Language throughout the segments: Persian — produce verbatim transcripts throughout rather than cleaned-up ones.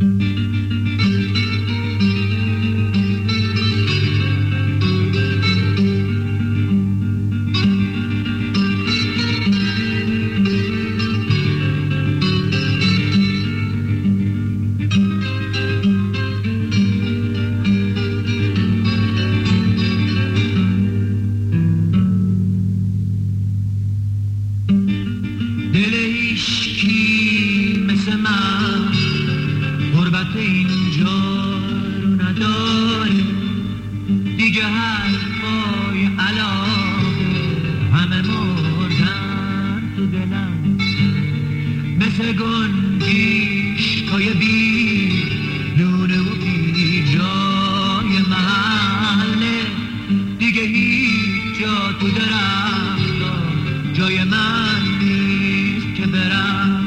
دل هیچکی مثل من غربت اینجا رو نداره دیگه حرفای علاقه همه مردن تو دلم مثل گنجیشکای بی لونه و بی جای محله دیگه هیچ جا تو درختا جای من نیست که برم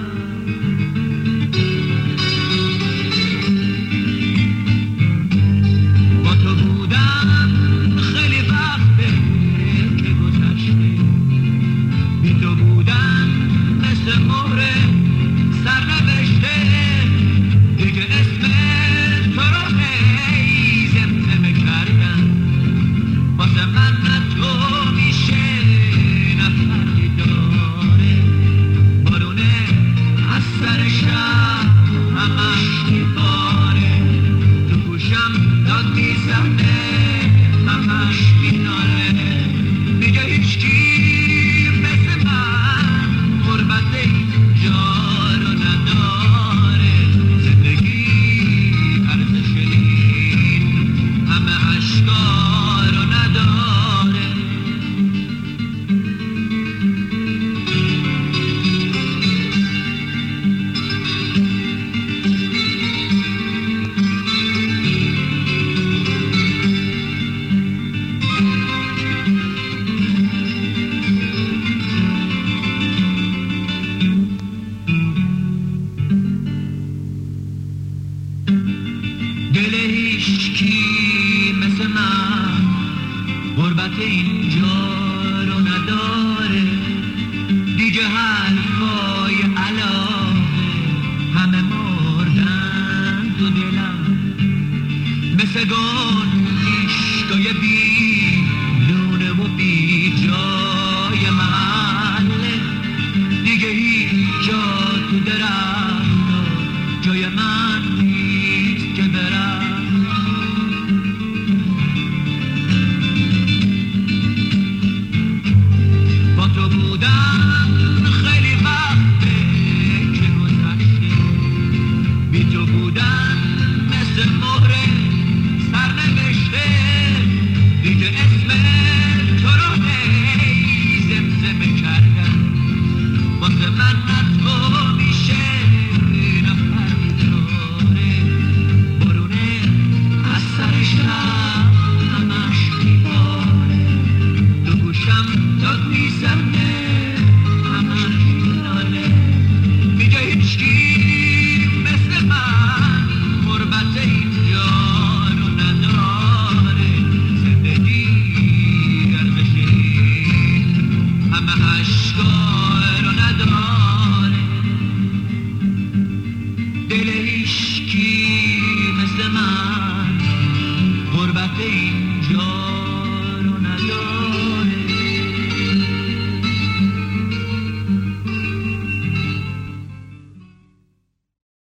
با تو بودم خیلی وقته که گذشته بی تو بودن مثل مهر سرنوشته دیگه اسم تو رو هی زمزمه کردم واسه من نه تو میشه نه فرقی داره بارونه از سر شب همش میباره تو گوشم داد میزنه همش میناله دیگه هیچکی مثل من غربت اینجا رو نداره زندگی ارزش این همه اشکا رو نداره دل هیچکی مثل من غربت اینجا رو نداره دیگه حرفای علاقه همه مردن تو دلم مثل گنجیشکای بی لونه و بی جای محله دیگه هیچ جا تو درختا جای من نیست که برم با تو بودن خیلی وقته که گذشته بی تو بودن مثل مهر سرنوشته دیگه اسم تو رو هی زمزمه کردم واسه من نه تو